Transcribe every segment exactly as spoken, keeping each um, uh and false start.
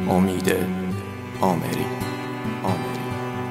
امید آمری. آمری.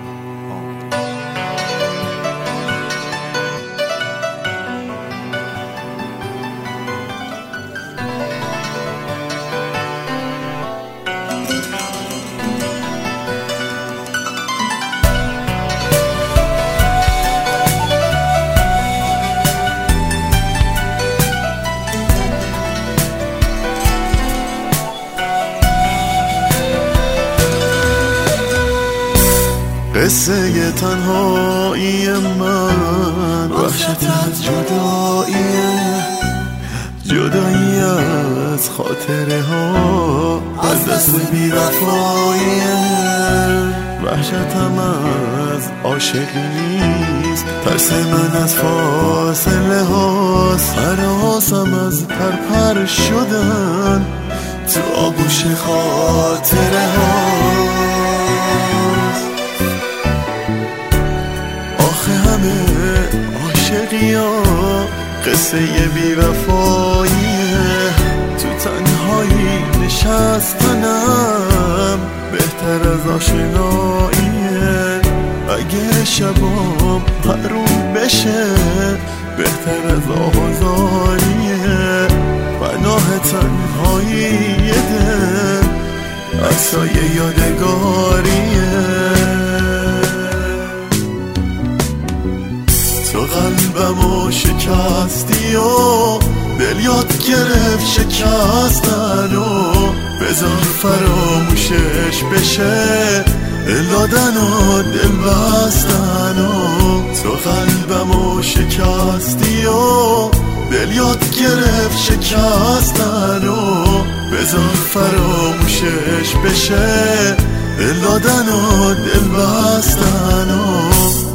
قصه تنهایی من، وحشت از جداییه، جدایی از خاطره ها، از دست بی وفاییه. وحشتم از عاشقی نیست، ترس من از فاصله هاست، هراسم از پرپر شدن تو آغوش خاطره ها. عاشقی ها قصه بی وفاییه، تو تنهایی نشستنم بهتر از آشناییه. اگه شبام حروم بشه بهتر از آزاریه. پناه تنهایی دل عکسای یادگاریه. تو قلبمو شکستی و دل یاد گرفت شکستن و بذار فراموشش بشه دل دادن و دل بستن و تو قلبمو شکستی و دل یاد گرفت شکستن و بذار فراموشش بشه دل دادن و دل بستن و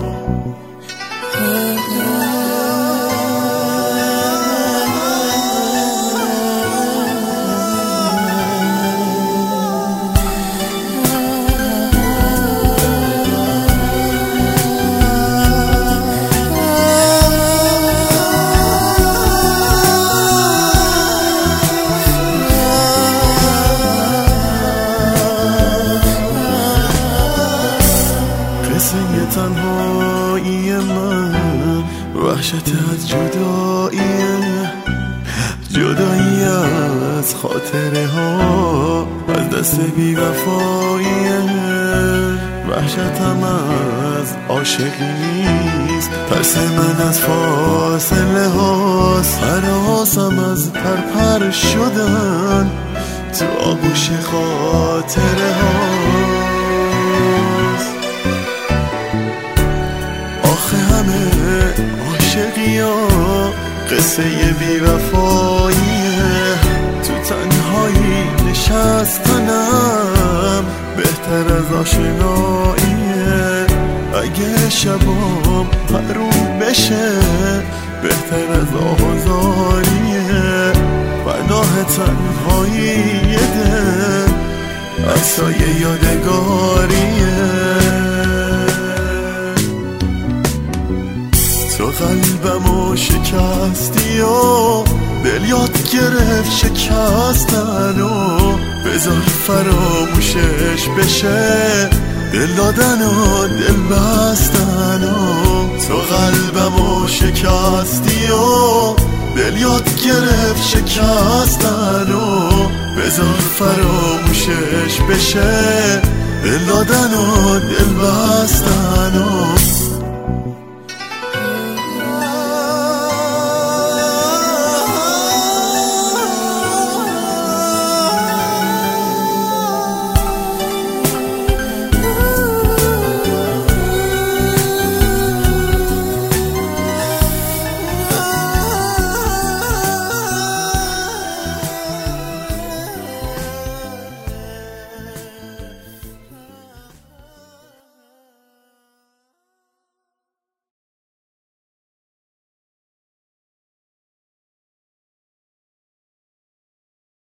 تنهایی من، وحشت از جداییه، جدایی از خاطره ها، از دست بی وفاییه. وحشتم از عاشقی نیست، ترس من از فاصله هاست، هراسم از پرپر شدن تو آغوش خاطره ها. عاشقی ها قصه بی وفاییه، تو تنهایی نشستنم بهتر از آشناییه. اگه شبام حروم بشه بهتر از آزاریه. پناه تنهایی دل عکسای یادگاریه. تو قلبمو شکستی و دل یاد گرفت شکستن و بذار فراموشش بشه دل دادن و دل بستن و تو قلبمو شکستی و دل یاد گرفت شکستن و بذار فراموشش بشه دل دادن و دل بستن و